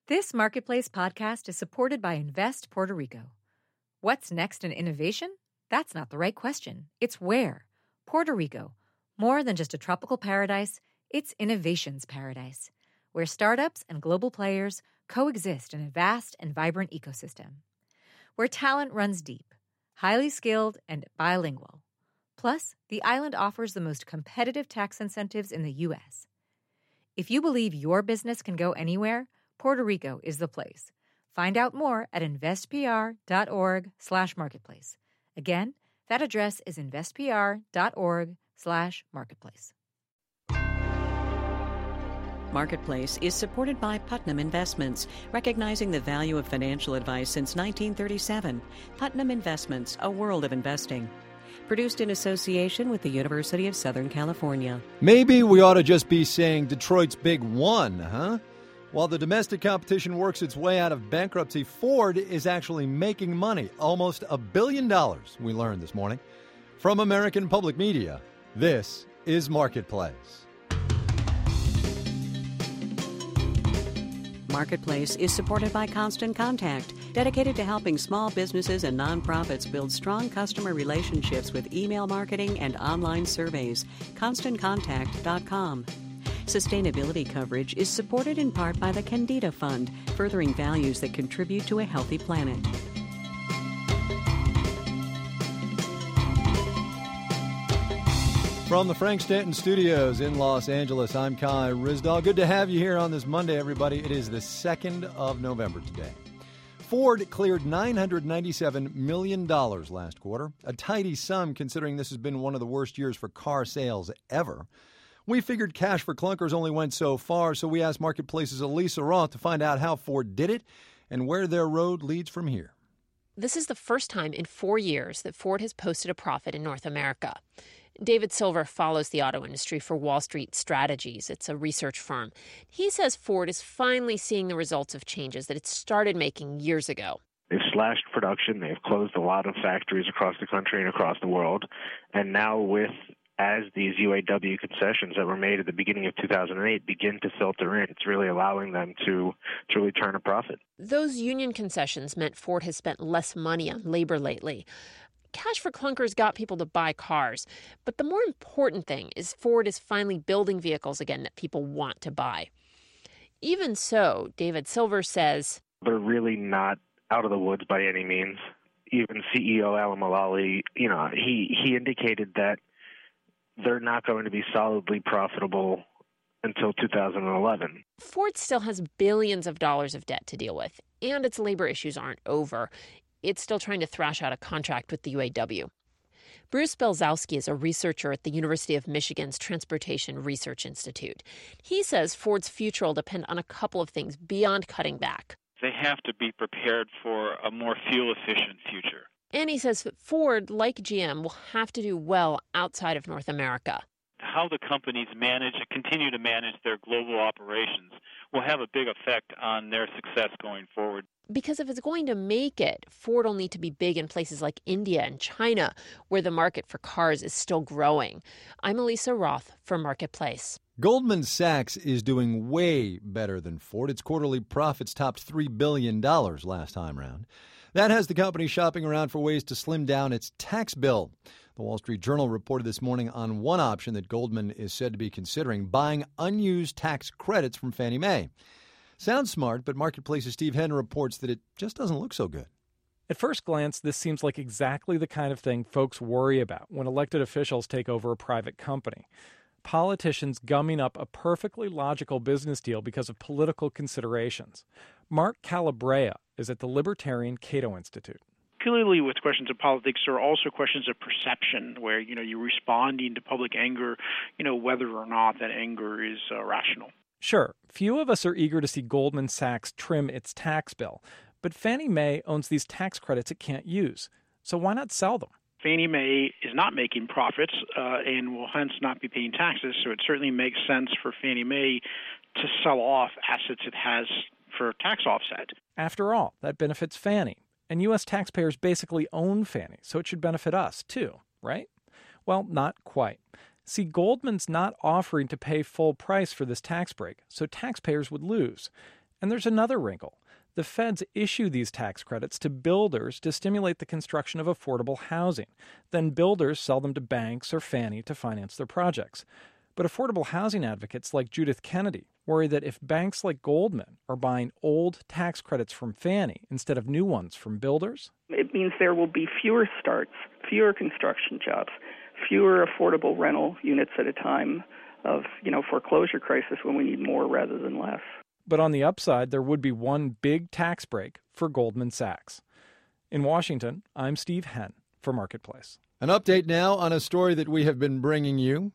This Marketplace podcast is supported by Invest Puerto Rico. What's next in innovation? That's not the right question. It's where. Puerto Rico. More than just a tropical paradise, it's innovation's paradise, where startups and global players coexist in a vast and vibrant ecosystem. Where talent runs deep, highly skilled, and bilingual. Plus, the island offers the most competitive tax incentives in the U.S. If you believe your business can go anywhere, Puerto Rico is the place. Find out more at investpr.org/marketplace. Again, that address is investpr.org/marketplace. Marketplace is supported by Putnam Investments, recognizing the value of financial advice since 1937. Putnam Investments, a world of investing. Produced in association with the University of Southern California. Maybe we ought to just be saying Detroit's big one, huh? While the domestic competition works its way out of bankruptcy, Ford is actually making money, almost $1 billion, we learned this morning. From American Public Media, this is Marketplace. Marketplace is supported by Constant Contact, dedicated to helping small businesses and nonprofits build strong customer relationships with email marketing and online surveys. ConstantContact.com. Sustainability coverage is supported in part by the Candida Fund, furthering values that contribute to a healthy planet. From the Frank Stanton Studios in Los Angeles, I'm Kai Ryssdal. Good to have you here on this Monday, everybody. It is the 2nd of November today. Ford cleared $997 million last quarter, a tidy sum considering this has been one of the worst years for car sales ever. We figured cash for clunkers only went so far, so we asked Marketplace's Elisa Roth to find out how Ford did it and where their road leads from here. This is the first time in 4 years that Ford has posted a profit in North America. David Silver follows the auto industry for Wall Street Strategies. It's a research firm. He says Ford is finally seeing the results of changes that it started making years ago. They've slashed production. They've closed a lot of factories across the country and across the world. And now as these UAW concessions that were made at the beginning of 2008 begin to filter in, it's really allowing them to really turn a profit. Those union concessions meant Ford has spent less money on labor lately. Cash for clunkers got people to buy cars. But the more important thing is Ford is finally building vehicles again that people want to buy. Even so, David Silver says, they're really not out of the woods by any means. Even CEO Alan Mulally, he indicated that they're not going to be solidly profitable until 2011. Ford still has billions of dollars of debt to deal with, and its labor issues aren't over. It's still trying to thrash out a contract with the UAW. Bruce Belzowski is a researcher at the University of Michigan's Transportation Research Institute. He says Ford's future will depend on a couple of things beyond cutting back. They have to be prepared for a more fuel-efficient future. And he says that Ford, like GM, will have to do well outside of North America. How the companies continue to manage their global operations will have a big effect on their success going forward. Because if it's going to make it, Ford will need to be big in places like India and China, where the market for cars is still growing. I'm Elisa Roth for Marketplace. Goldman Sachs is doing way better than Ford. Its quarterly profits topped $3 billion last time around. That has the company shopping around for ways to slim down its tax bill. The Wall Street Journal reported this morning on one option that Goldman is said to be considering, buying unused tax credits from Fannie Mae. Sounds smart, but Marketplace's Steve Henn reports that it just doesn't look so good. At first glance, this seems like exactly the kind of thing folks worry about when elected officials take over a private company. Politicians gumming up a perfectly logical business deal because of political considerations. Mark Calabrea is at the Libertarian Cato Institute. Particularly with questions of politics, there are also questions of perception where, you're responding to public anger, whether or not that anger is rational. Sure, few of us are eager to see Goldman Sachs trim its tax bill, but Fannie Mae owns these tax credits it can't use. So why not sell them? Fannie Mae is not making profits and will hence not be paying taxes, so it certainly makes sense for Fannie Mae to sell off assets it has for tax offset. After all, that benefits Fannie, and U.S. taxpayers basically own Fannie, so it should benefit us too, right? Well, not quite. See, Goldman's not offering to pay full price for this tax break, so taxpayers would lose. And there's another wrinkle. The feds issue these tax credits to builders to stimulate the construction of affordable housing. Then builders sell them to banks or Fannie to finance their projects. But affordable housing advocates like Judith Kennedy worry that if banks like Goldman are buying old tax credits from Fannie instead of new ones from builders, it means there will be fewer starts, fewer construction jobs, fewer affordable rental units at a time of, foreclosure crisis when we need more rather than less. But on the upside, there would be one big tax break for Goldman Sachs. In Washington, I'm Steve Henn for Marketplace. An update now on a story that we have been bringing you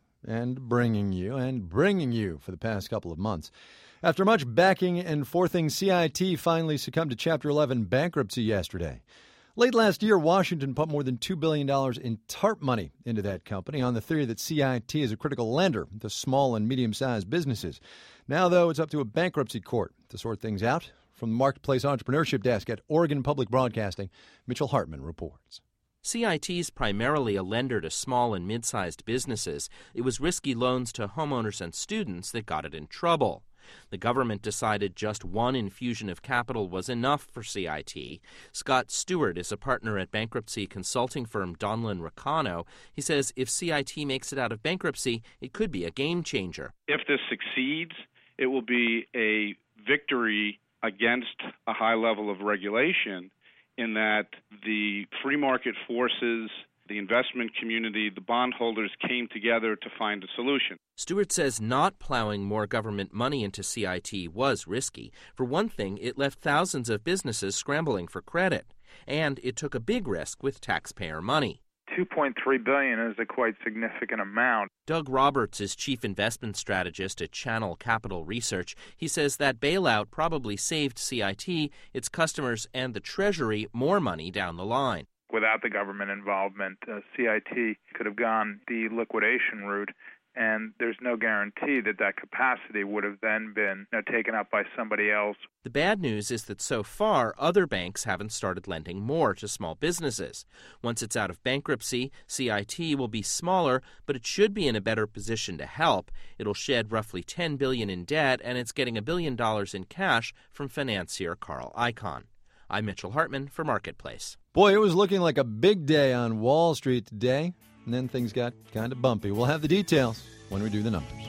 for the past couple of months. After much backing and forthing, CIT finally succumbed to Chapter 11 bankruptcy yesterday. Late last year, Washington put more than $2 billion in TARP money into that company on the theory that CIT is a critical lender to small and medium-sized businesses. Now, though, it's up to a bankruptcy court to sort things out. From the Marketplace Entrepreneurship Desk at Oregon Public Broadcasting, Mitchell Hartman reports. CIT is primarily a lender to small and mid-sized businesses. It was risky loans to homeowners and students that got it in trouble. The government decided just one infusion of capital was enough for CIT. Scott Stewart is a partner at bankruptcy consulting firm Donlan Ricano. He says if CIT makes it out of bankruptcy, it could be a game changer. If this succeeds, it will be a victory against a high level of regulation in that the free market forces, the investment community, the bondholders came together to find a solution. Stewart says not plowing more government money into CIT was risky. For one thing, it left thousands of businesses scrambling for credit. And it took a big risk with taxpayer money. $2.3 billion is a quite significant amount. Doug Roberts is chief investment strategist at Channel Capital Research. He says that bailout probably saved CIT, its customers, and the Treasury more money down the line. Without the government involvement, CIT could have gone the liquidation route, and there's no guarantee that that capacity would have then been taken up by somebody else. The bad news is that so far, other banks haven't started lending more to small businesses. Once it's out of bankruptcy, CIT will be smaller, but it should be in a better position to help. It'll shed roughly $10 billion in debt, and it's getting $1 billion in cash from financier Carl Icahn. I'm Mitchell Hartman for Marketplace. Boy, it was looking like a big day on Wall Street today, and then things got kind of bumpy. We'll have the details when we do the numbers.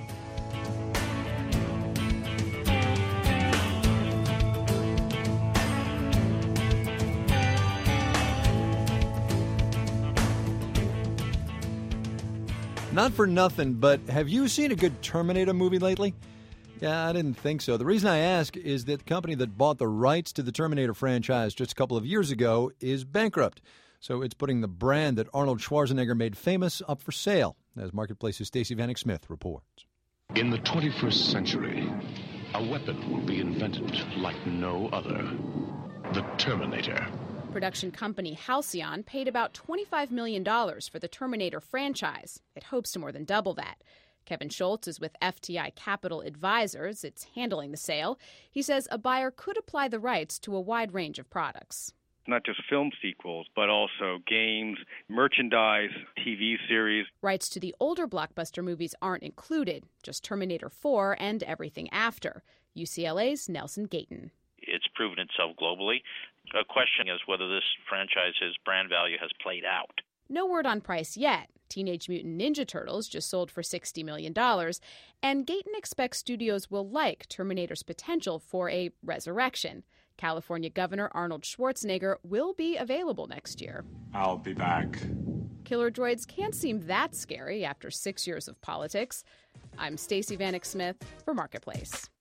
Not for nothing, but have you seen a good Terminator movie lately? Yeah, I didn't think so. The reason I ask is that the company that bought the rights to the Terminator franchise just a couple of years ago is bankrupt. So it's putting the brand that Arnold Schwarzenegger made famous up for sale, as Marketplace's Stacey Vanek Smith reports. In the 21st century, a weapon will be invented like no other. The Terminator. Production company Halcyon paid about $25 million for the Terminator franchise. It hopes to more than double that. Kevin Schultz is with FTI Capital Advisors. It's handling the sale. He says a buyer could apply the rights to a wide range of products. Not just film sequels, but also games, merchandise, TV series. Rights to the older blockbuster movies aren't included, just Terminator 4 and everything after. UCLA's Nelson Gayton. It's proven itself globally. A question is whether this franchise's brand value has played out. No word on price yet. Teenage Mutant Ninja Turtles just sold for $60 million, and Gayton expects studios will like Terminator's potential for a resurrection. California Governor Arnold Schwarzenegger will be available next year. I'll be back. Killer droids can't seem that scary after 6 years of politics. I'm Stacey Vanek Smith for Marketplace.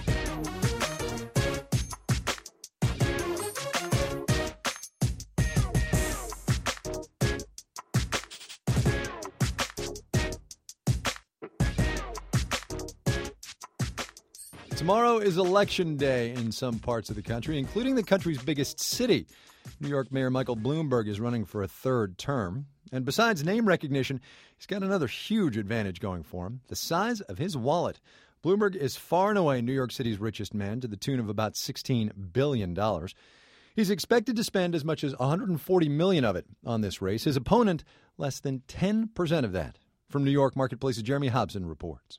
Tomorrow is Election Day in some parts of the country, including the country's biggest city. New York Mayor Michael Bloomberg is running for a third term. And besides name recognition, he's got another huge advantage going for him, the size of his wallet. Bloomberg is far and away New York City's richest man, to the tune of about $16 billion. He's expected to spend as much as $140 million of it on this race. His opponent, less than 10% of that. From New York, Marketplace's Jeremy Hobson reports.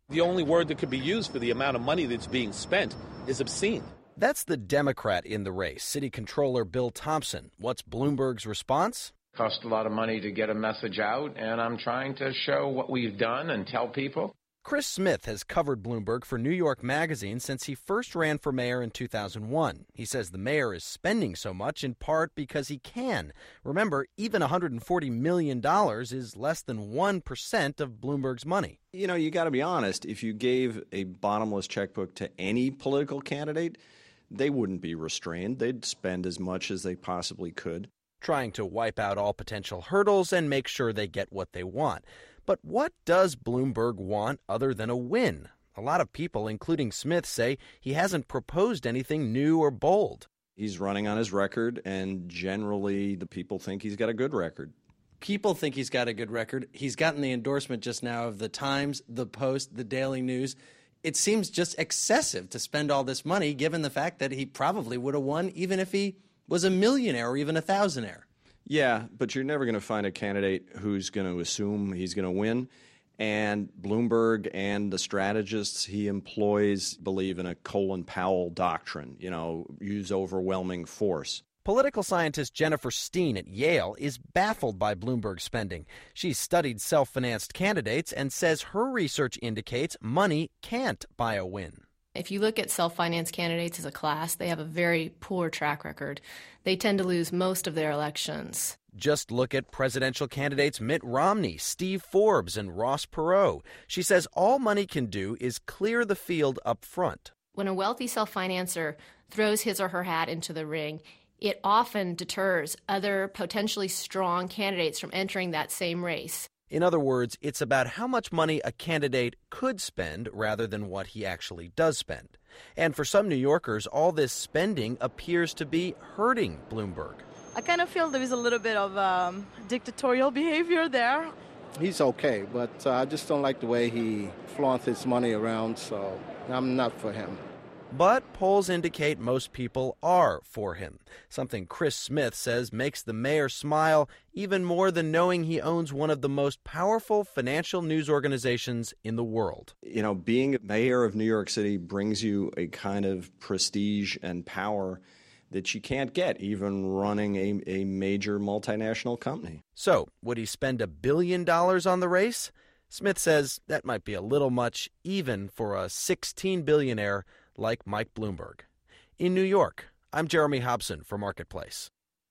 The only word that could be used for the amount of money that's being spent is obscene. That's the Democrat in the race, City Controller Bill Thompson. What's Bloomberg's response? Cost a lot of money to get a message out, and I'm trying to show what we've done and tell people. Chris Smith has covered Bloomberg for New York Magazine since he first ran for mayor in 2001. He says the mayor is spending so much in part because he can. Remember, even $140 million is less than 1% of Bloomberg's money. You know, you got to be honest. If you gave a bottomless checkbook to any political candidate, they wouldn't be restrained. They'd spend as much as they possibly could. Trying to wipe out all potential hurdles and make sure they get what they want. But what does Bloomberg want other than a win? A lot of people, including Smith, say he hasn't proposed anything new or bold. He's running on his record, and generally the people think he's got a good record. People think he's got a good record. He's gotten the endorsement just now of the Times, the Post, the Daily News. It seems just excessive to spend all this money, given the fact that he probably would have won even if he was a millionaire or even a thousandaire. Yeah, but you're never going to find a candidate who's going to assume he's going to win. And Bloomberg and the strategists he employs believe in a Colin Powell doctrine, use overwhelming force. Political scientist Jennifer Steen at Yale is baffled by Bloomberg spending. She's studied self-financed candidates and says her research indicates money can't buy a win. If you look at self-financed candidates as a class, they have a very poor track record. They tend to lose most of their elections. Just look at presidential candidates Mitt Romney, Steve Forbes, and Ross Perot. She says all money can do is clear the field up front. When a wealthy self-financer throws his or her hat into the ring, it often deters other potentially strong candidates from entering that same race. In other words, it's about how much money a candidate could spend rather than what he actually does spend. And for some New Yorkers, all this spending appears to be hurting Bloomberg. I kind of feel there is a little bit of dictatorial behavior there. He's okay, but I just don't like the way he flaunts his money around, so I'm not for him. But polls indicate most people are for him, something Chris Smith says makes the mayor smile even more than knowing he owns one of the most powerful financial news organizations in the world. Being mayor of New York City brings you a kind of prestige and power that you can't get even running a major multinational company. So, would he spend $1 billion on the race? Smith says that might be a little much even for a 16-billionaire like Mike Bloomberg. In New York, I'm Jeremy Hobson for Marketplace.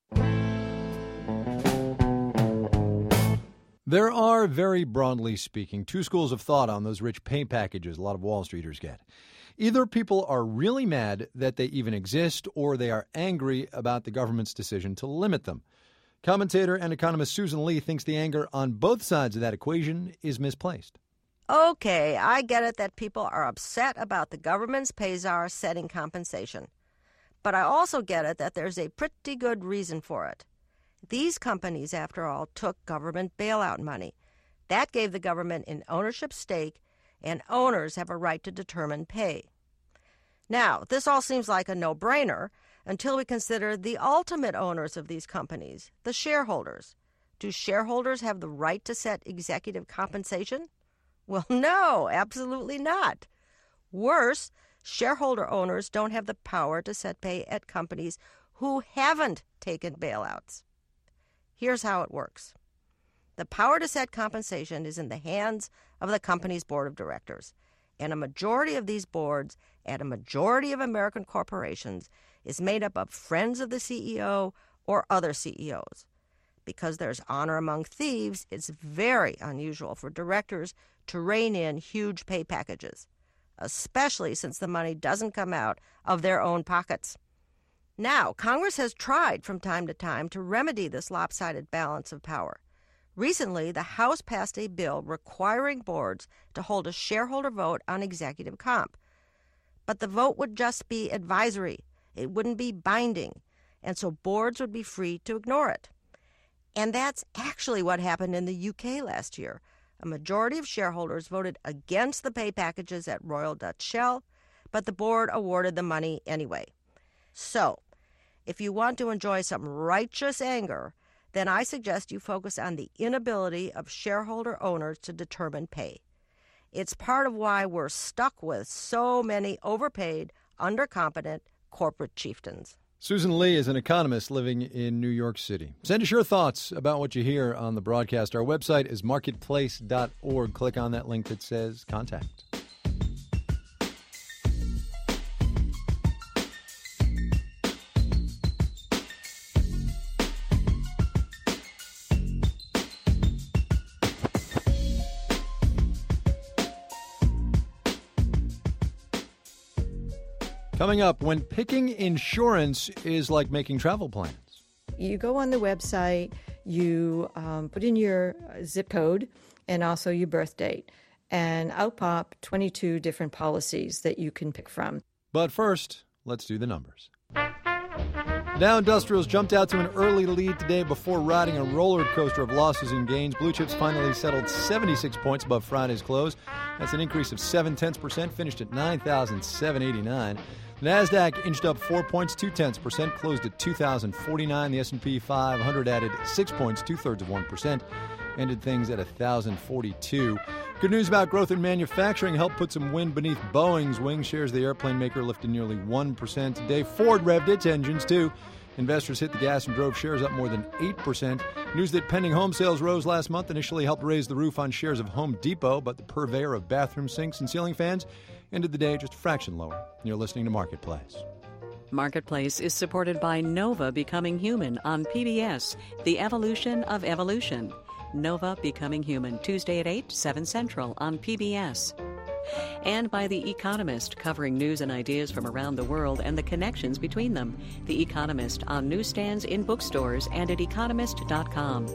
There are, very broadly speaking, two schools of thought on those rich pay packages a lot of Wall Streeters get. Either people are really mad that they even exist, or they are angry about the government's decision to limit them. Commentator and economist Susan Lee thinks the anger on both sides of that equation is misplaced. Okay, I get it that people are upset about the government's pay czar setting compensation. But I also get it that there's a pretty good reason for it. These companies, after all, took government bailout money. That gave the government an ownership stake, and owners have a right to determine pay. Now, this all seems like a no-brainer until we consider the ultimate owners of these companies, the shareholders. Do shareholders have the right to set executive compensation? Well, no, absolutely not. Worse, shareholder owners don't have the power to set pay at companies who haven't taken bailouts. Here's how it works. The power to set compensation is in the hands of the company's board of directors, and a majority of these boards at a majority of American corporations is made up of friends of the CEO or other CEOs. Because there's honor among thieves, it's very unusual for directors to rein in huge pay packages, especially since the money doesn't come out of their own pockets. Now, Congress has tried from time to time to remedy this lopsided balance of power. Recently, the House passed a bill requiring boards to hold a shareholder vote on executive comp. But the vote would just be advisory. It wouldn't be binding, and so boards would be free to ignore it. And that's actually what happened in the UK last year. A majority of shareholders voted against the pay packages at Royal Dutch Shell, but the board awarded the money anyway. So, if you want to enjoy some righteous anger, then I suggest you focus on the inability of shareholder owners to determine pay. It's part of why we're stuck with so many overpaid, undercompetent corporate chieftains. Susan Lee is an economist living in New York City. Send us your thoughts about what you hear on the broadcast. Our website is marketplace.org. Click on that link that says contact. Coming up, when picking insurance is like making travel plans. You go on the website, you put in your zip code and also your birth date, and out pop 22 different policies that you can pick from. But first, let's do the numbers. Dow Industrials jumped out to an early lead today before riding a roller coaster of losses and gains. Blue chips finally settled 76 points above Friday's close. That's an increase of 0.7%, finished at 9,789. NASDAQ inched up 4.2%, closed at 2,049. The S&P 500 added 6 points, 2/3%, ended things at 1,042. Good news about growth in manufacturing helped put some wind beneath Boeing's wings. Shares of the airplane maker lifted nearly 1% today. Ford revved its engines, too. Investors hit the gas and drove shares up more than 8%. News that pending home sales rose last month initially helped raise the roof on shares of Home Depot, but the purveyor of bathroom sinks and ceiling fans ended the day just a fraction lower. You're listening to Marketplace. Marketplace is supported by Nova Becoming Human on PBS, The Evolution of Evolution. Nova Becoming Human, Tuesday at 8, 7 Central on PBS. And by The Economist, covering news and ideas from around the world and the connections between them. The Economist on newsstands, in bookstores, and at economist.com.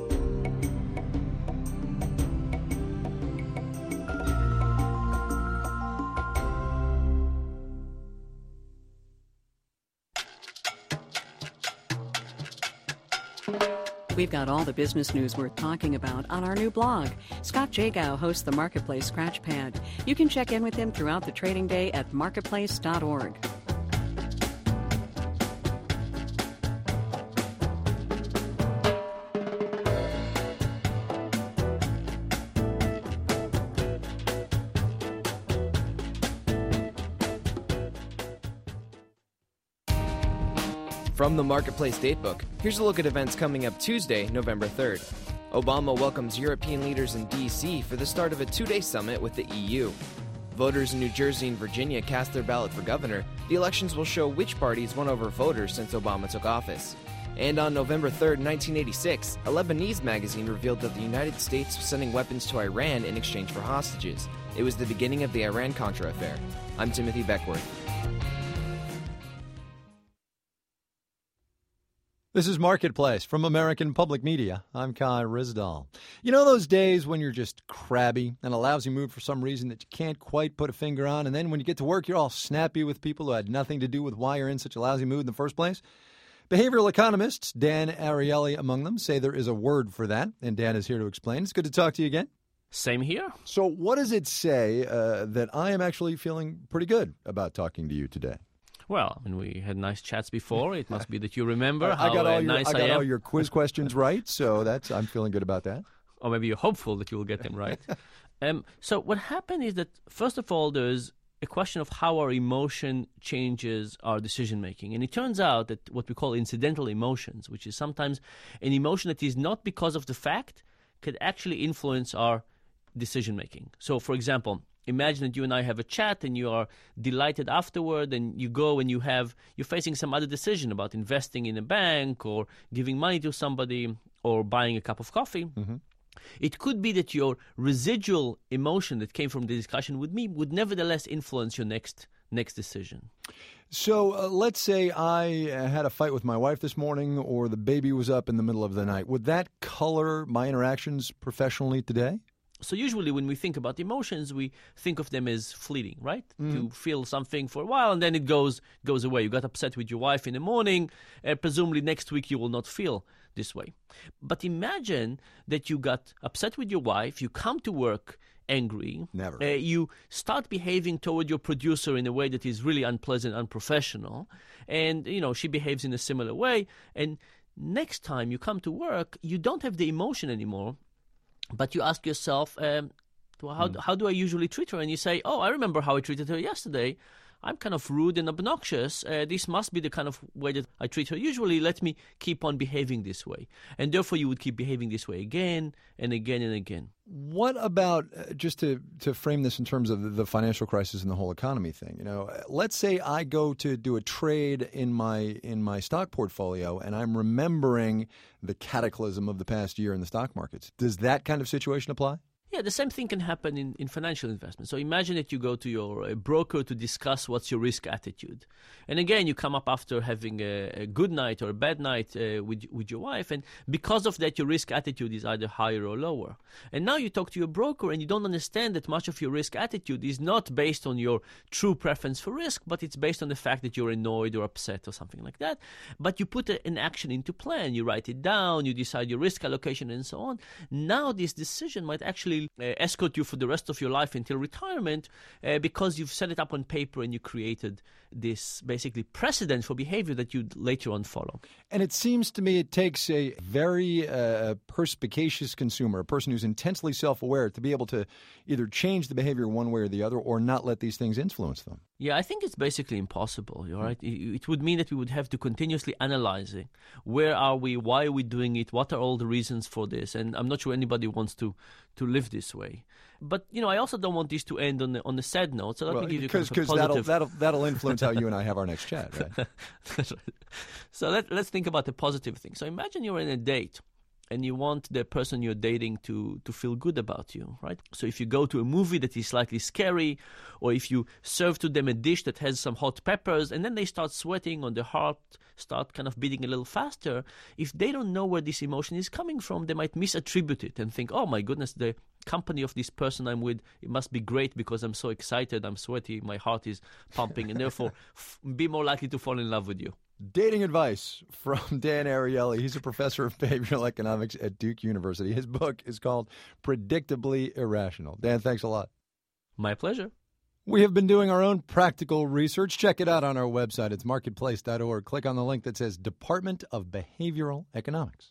We've got all the business news worth talking about on our new blog. Scott Jagow hosts the Marketplace Scratchpad. You can check in with him throughout the trading day at marketplace.org. From the Marketplace Datebook, here's a look at events coming up Tuesday, November 3rd. Obama welcomes European leaders in D.C. for the start of a two-day summit with the EU. Voters in New Jersey and Virginia cast their ballot for governor. The elections will show which parties won over voters since Obama took office. And on November 3rd, 1986, a Lebanese magazine revealed that the United States was sending weapons to Iran in exchange for hostages. It was the beginning of the Iran-Contra affair. I'm Timothy Beckworth. This is Marketplace from American Public Media. I'm Kai Ryssdal. You know those days when you're just crabby and a lousy mood for some reason that you can't quite put a finger on, and then when you get to work, you're all snappy with people who had nothing to do with why you're in such a lousy mood in the first place? Behavioral economists, Dan Ariely among them, say there is a word for that, and Dan is here to explain. It's good to talk to you again. Same here. So what does it say that I am actually feeling pretty good about talking to you today? Well, I mean, we had nice chats before. It must be that you remember how I got all your quiz questions right, so I'm feeling good about that. Or maybe you're hopeful that you will get them right. So what happened is that, first of all, there's a question of how our emotion changes our decision-making. And it turns out that what we call incidental emotions, which is sometimes an emotion that is not because of the fact, could actually influence our decision-making. So, for example, imagine that you and I have a chat and you are delighted afterward, and you go and you're facing some other decision about investing in a bank or giving money to somebody or buying a cup of coffee. Mm-hmm. It could be that your residual emotion that came from the discussion with me would nevertheless influence your next decision. So let's say I had a fight with my wife this morning, or the baby was up in the middle of the night. Would that color my interactions professionally today? So usually when we think about emotions, we think of them as fleeting, right? Mm. You feel something for a while and then it goes away. You got upset with your wife in the morning, presumably next week you will not feel this way. But imagine that you got upset with your wife, you come to work angry. Never. You start behaving toward your producer in a way that is really unpleasant, unprofessional, and she behaves in a similar way. And next time you come to work, you don't have the emotion anymore. But you ask yourself, How do I usually treat her? And you say, oh, I remember how I treated her yesterday. I'm kind of rude and obnoxious. This must be the kind of way that I treat her usually. Let me keep on behaving this way. And therefore, you would keep behaving this way again and again and again. What about, just to frame this in terms of the financial crisis and the whole economy thing, you know, let's say I go to do a trade in my stock portfolio and I'm remembering the cataclysm of the past year in the stock markets. Does that kind of situation apply? Yeah, the same thing can happen in financial investment. So imagine that you go to your broker to discuss what's your risk attitude. And again, you come up after having a good night or a bad night with your wife. And because of that, your risk attitude is either higher or lower. And now you talk to your broker and you don't understand that much of your risk attitude is not based on your true preference for risk, but it's based on the fact that you're annoyed or upset or something like that. But you put an action into plan. You write it down, you decide your risk allocation and so on. Now this decision might actually escort you for the rest of your life until retirement because you've set it up on paper and you created this basically precedent for behavior that you'd later on follow. And it seems to me it takes a very perspicacious consumer, a person who's intensely self-aware, to be able to either change the behavior one way or the other or not let these things influence them. Yeah, I think it's basically impossible, right? It would mean that we would have to continuously analyze it. Where are we? Why are we doing it? What are all the reasons for this? And I'm not sure anybody wants to live this way. But, you know, I also don't want this to end on a sad note. So let me give you kind of a positive... that'll influence how you and I have our next chat, right? That's right. So let's think about the positive thing. So imagine you're in a date and you want the person you're dating to feel good about you, right? So if you go to a movie that is slightly scary, or if you serve to them a dish that has some hot peppers, and then they start sweating or their heart start kind of beating a little faster, if they don't know where this emotion is coming from, they might misattribute it and think, oh my goodness, the company of this person I'm with, it must be great because I'm so excited, I'm sweaty, my heart is pumping, and therefore be more likely to fall in love with you. Dating advice from Dan Ariely. He's a professor of behavioral economics at Duke University. His book is called Predictably Irrational. Dan, thanks a lot. My pleasure. We have been doing our own practical research. Check it out on our website. It's marketplace.org. Click on the link that says Department of Behavioral Economics.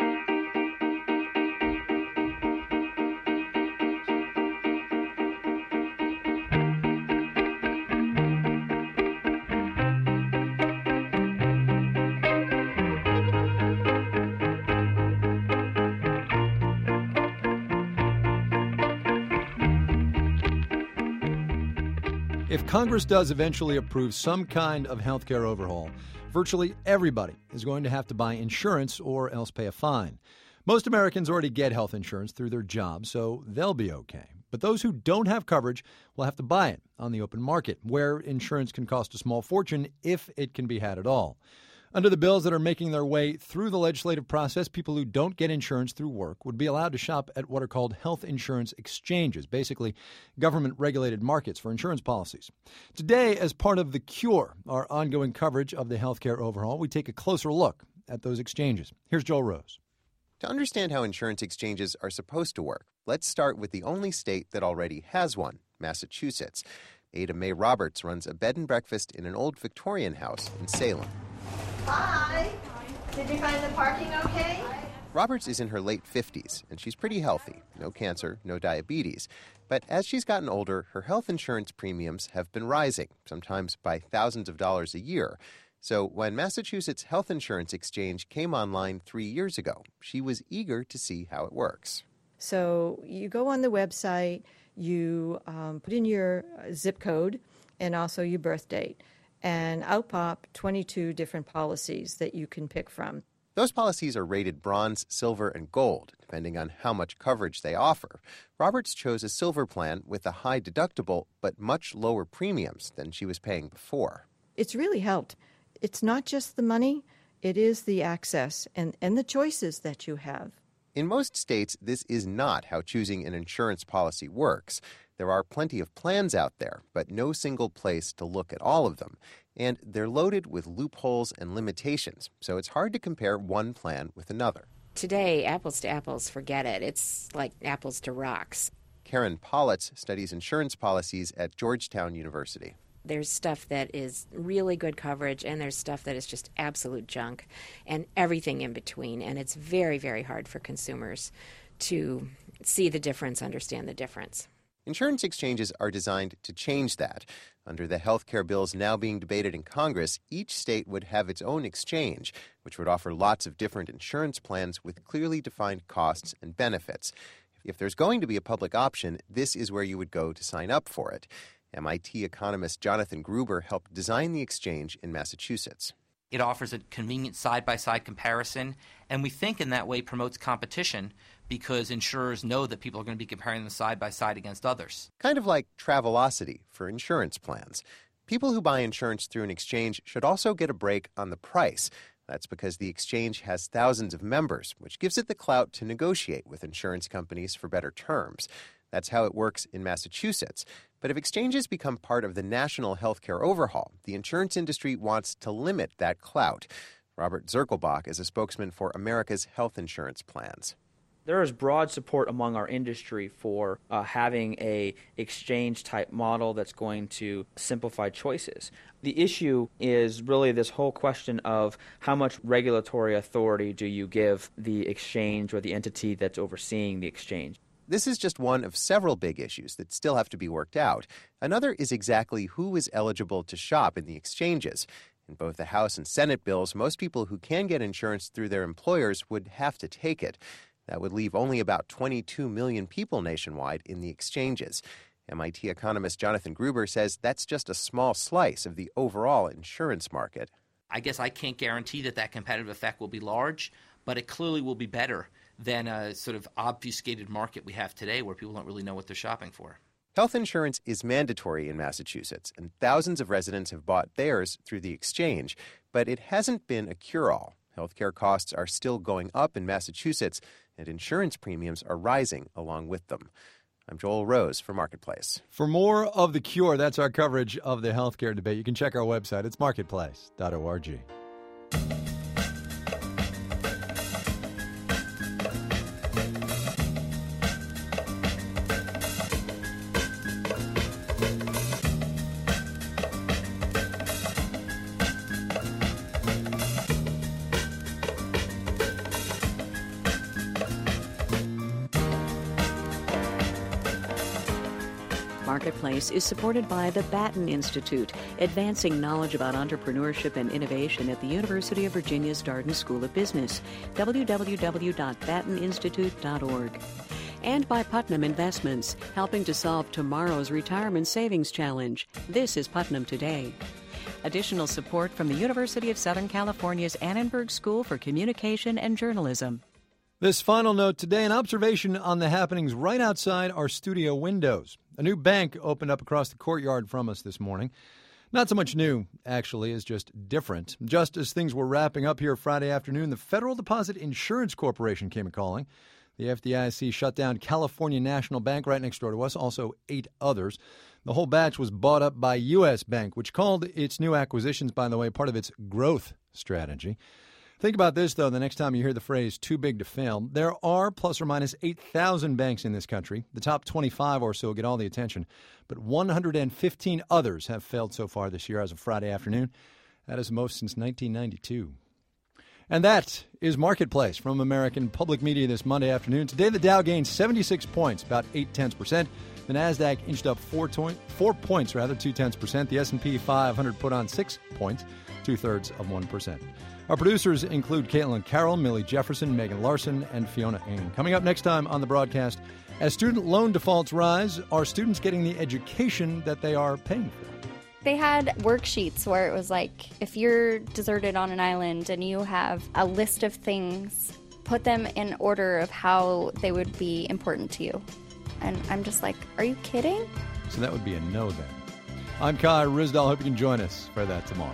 If Congress does eventually approve some kind of health care overhaul, virtually everybody is going to have to buy insurance or else pay a fine. Most Americans already get health insurance through their job, so they'll be okay. But those who don't have coverage will have to buy it on the open market, where insurance can cost a small fortune if it can be had at all. Under the bills that are making their way through the legislative process, people who don't get insurance through work would be allowed to shop at what are called health insurance exchanges, basically government-regulated markets for insurance policies. Today, as part of The Cure, our ongoing coverage of the healthcare overhaul, we take a closer look at those exchanges. Here's Joel Rose. To understand how insurance exchanges are supposed to work, let's start with the only state that already has one, Massachusetts. Ada Mae Roberts runs a bed and breakfast in an old Victorian house in Salem. Hi. Did you find the parking okay? Roberts is in her late 50s, and she's pretty healthy. No cancer, no diabetes. But as she's gotten older, her health insurance premiums have been rising, sometimes by thousands of dollars a year. So when Massachusetts Health Insurance Exchange came online 3 years ago, she was eager to see how it works. So you go on the website, you put in your zip code and also your birth date. And out pop 22 different policies that you can pick from. Those policies are rated bronze, silver, and gold, depending on how much coverage they offer. Roberts chose a silver plan with a high deductible, but much lower premiums than she was paying before. It's really helped. It's not just the money, it is the access and the choices that you have. In most states, this is not how choosing an insurance policy works. There are plenty of plans out there, but no single place to look at all of them. And they're loaded with loopholes and limitations, so it's hard to compare one plan with another. Today, apples to apples, forget it. It's like apples to rocks. Karen Politz studies insurance policies at Georgetown University. There's stuff that is really good coverage, and there's stuff that is just absolute junk, and everything in between. And it's very, very hard for consumers to see the difference, understand the difference. Insurance exchanges are designed to change that. Under the health care bills now being debated in Congress, each state would have its own exchange, which would offer lots of different insurance plans with clearly defined costs and benefits. If there's going to be a public option, this is where you would go to sign up for it. MIT economist Jonathan Gruber helped design the exchange in Massachusetts. It offers a convenient side-by-side comparison, and we think in that way promotes competition because insurers know that people are going to be comparing them side-by-side against others. Kind of like Travelocity for insurance plans. People who buy insurance through an exchange should also get a break on the price. That's because the exchange has thousands of members, which gives it the clout to negotiate with insurance companies for better terms. That's how it works in Massachusetts. But if exchanges become part of the national healthcare overhaul, the insurance industry wants to limit that clout. Robert Zirkelbach is a spokesman for America's health insurance plans. There is broad support among our industry for having a exchange-type model that's going to simplify choices. The issue is really this whole question of how much regulatory authority do you give the exchange or the entity that's overseeing the exchange. This is just one of several big issues that still have to be worked out. Another is exactly who is eligible to shop in the exchanges. In both the House and Senate bills, most people who can get insurance through their employers would have to take it. That would leave only about 22 million people nationwide in the exchanges. MIT economist Jonathan Gruber says that's just a small slice of the overall insurance market. I guess I can't guarantee that competitive effect will be large, but it clearly will be better than a sort of obfuscated market we have today where people don't really know what they're shopping for. Health insurance is mandatory in Massachusetts, and thousands of residents have bought theirs through the exchange. But it hasn't been a cure-all. Healthcare costs are still going up in Massachusetts, and insurance premiums are rising along with them. I'm Joel Rose for Marketplace. For more of The Cure, that's our coverage of the healthcare debate. You can check our website. It's marketplace.org. Marketplace is supported by the Batten Institute, advancing knowledge about entrepreneurship and innovation at the University of Virginia's Darden School of Business, www.batteninstitute.org. And by Putnam Investments, helping to solve tomorrow's retirement savings challenge. This is Putnam Today. Additional support from the University of Southern California's Annenberg School for Communication and Journalism. This final note today, an observation on the happenings right outside our studio windows. A new bank opened up across the courtyard from us this morning. Not so much new, actually, as just different. Just as things were wrapping up here Friday afternoon, the Federal Deposit Insurance Corporation came a-calling. The FDIC shut down California National Bank right next door to us, also 8 others. The whole batch was bought up by U.S. Bank, which called its new acquisitions, by the way, part of its growth strategy. Think about this, though, the next time you hear the phrase too big to fail. There are plus or minus 8,000 banks in this country. The top 25 or so get all the attention, but 115 others have failed so far this year as of Friday afternoon. That is the most since 1992. And that is Marketplace from American Public Media this Monday afternoon. Today, the Dow gained 76 points, about 0.8%. The NASDAQ inched up 4 points, 0.2%. The S&P 500 put on 6 points, 2/3%. Our producers include Caitlin Carroll, Millie Jefferson, Megan Larson, and Fiona Ng. Coming up next time on the broadcast, as student loan defaults rise, are students getting the education that they are paying for? They had worksheets where it was like, if you're deserted on an island and you have a list of things, put them in order of how they would be important to you. And I'm just like, are you kidding? So that would be a no then. I'm Kai Ryssdal. Hope you can join us for that tomorrow.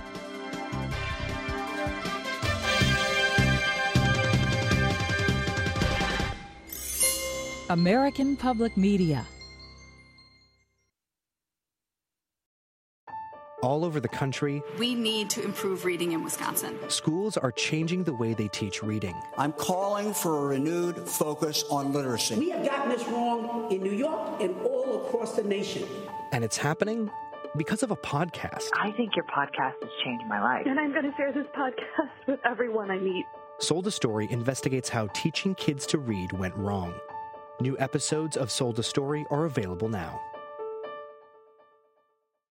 American Public Media. All over the country, we need to improve reading in Wisconsin. Schools are changing the way they teach reading. I'm calling for a renewed focus on literacy. We have gotten this wrong in New York and all across the nation. And it's happening because of a podcast. I think your podcast has changed my life. And I'm going to share this podcast with everyone I meet. Sold a Story investigates how teaching kids to read went wrong. New episodes of Sold a Story are available now.